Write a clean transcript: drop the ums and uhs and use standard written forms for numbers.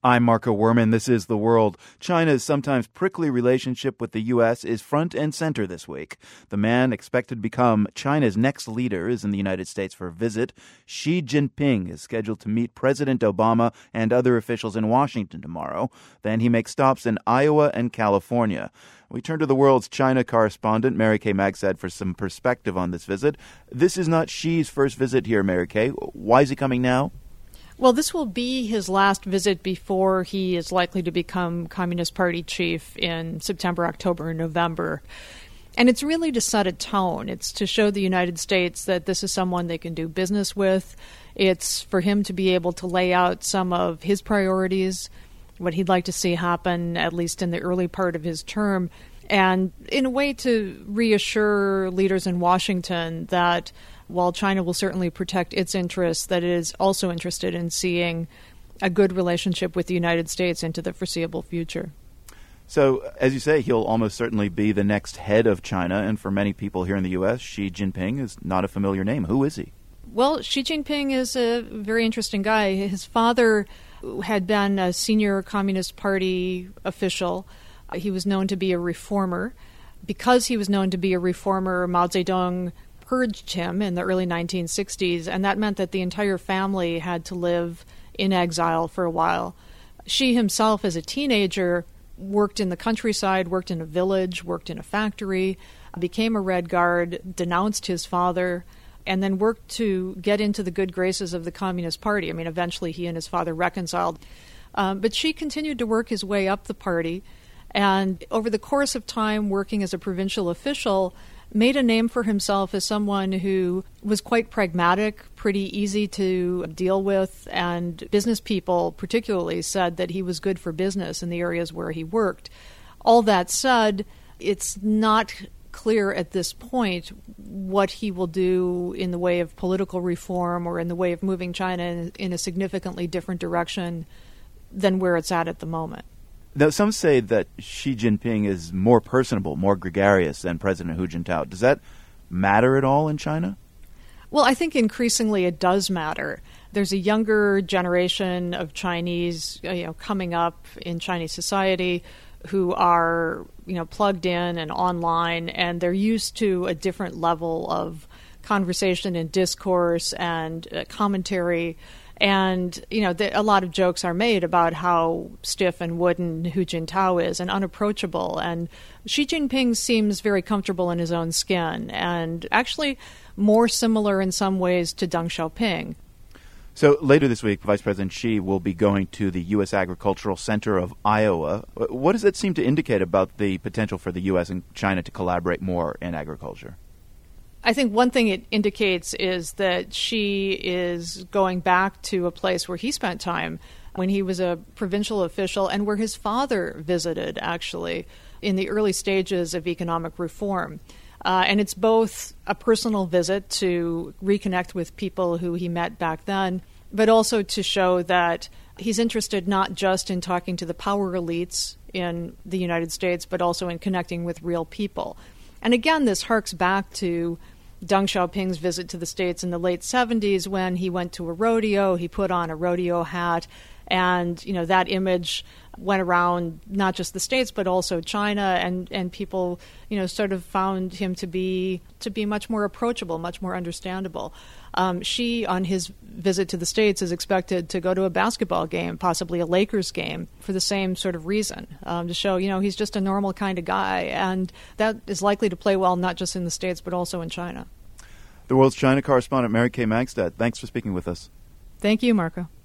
I'm Marco Werman. This is The World. China's sometimes prickly relationship with the U.S. is front and center this week. The man expected to become China's next leader is in the United States for a visit. Xi Jinping is scheduled to meet President Obama and other officials in Washington tomorrow. Then he makes stops in Iowa and California. We turn to The World's China correspondent, Mary Kay Magstad, for some perspective on this visit. This is not Xi's first visit here, Mary Kay. Why is he coming now? Well, this will be his last visit before he is likely to become Communist Party chief in September, October, and November. And it's really to set a tone. It's to show the United States that this is someone they can do business with. It's for him to be able to lay out some of his priorities, what he'd like to see happen, at least in the early part of his term, and in a way to reassure leaders in Washington that while China will certainly protect its interests, that it is also interested in seeing a good relationship with the United States into the foreseeable future. So, as you say, he'll almost certainly be the next head of China, and for many people here in the U.S., Xi Jinping is not a familiar name. Who is he? Well, Xi Jinping is a very interesting guy. His father had been a senior Communist Party official. He was known to be a reformer. Because he was known to be a reformer, Mao Zedong purged him in the early 1960s, and that meant that the entire family had to live in exile for a while. Xi himself, as a teenager, worked in the countryside, worked in a village, worked in a factory, became a Red Guard, denounced his father, and then worked to get into the good graces of the Communist Party. I mean, eventually he and his father reconciled. But Xi continued to work his way up the party, and over the course of time working as a provincial official, made a name for himself as someone who was quite pragmatic, pretty easy to deal with, and business people particularly said that he was good for business in the areas where he worked. All that said, it's not clear at this point what he will do in the way of political reform or in the way of moving China in a significantly different direction than where it's at the moment. Now, some say that Xi Jinping is more personable, more gregarious than President Hu Jintao. Does that matter at all in China? Well, I think increasingly it does matter. There's a younger generation of Chinese, coming up in Chinese society who are, plugged in and online, and they're used to a different level of conversation and discourse and commentary. And, a lot of jokes are made about how stiff and wooden Hu Jintao is and unapproachable. And Xi Jinping seems very comfortable in his own skin and actually more similar in some ways to Deng Xiaoping. So later this week, Vice President Xi will be going to the U.S. Agricultural Center of Iowa. What does that seem to indicate about the potential for the U.S. and China to collaborate more in agriculture? I think one thing it indicates is that Xi is going back to a place where he spent time when he was a provincial official and where his father visited, actually, in the early stages of economic reform. And it's both a personal visit to reconnect with people who he met back then, but also to show that he's interested not just in talking to the power elites in the United States, but also in connecting with real people. And again, this harks back to Deng Xiaoping's visit to the States in the late 70s when he went to a rodeo, he put on a rodeo hat, and that image went around not just the States but also China, and people sort of found him to be much more approachable, much more understandable. Xi, on his visit to the States, is expected to go to a basketball game, possibly a Lakers game, for the same sort of reason, to show he's just a normal kind of guy, and that is likely to play well not just in the States but also in China. The World's China correspondent, Mary Kay Magstad, thanks for speaking with us. Thank you, Marco.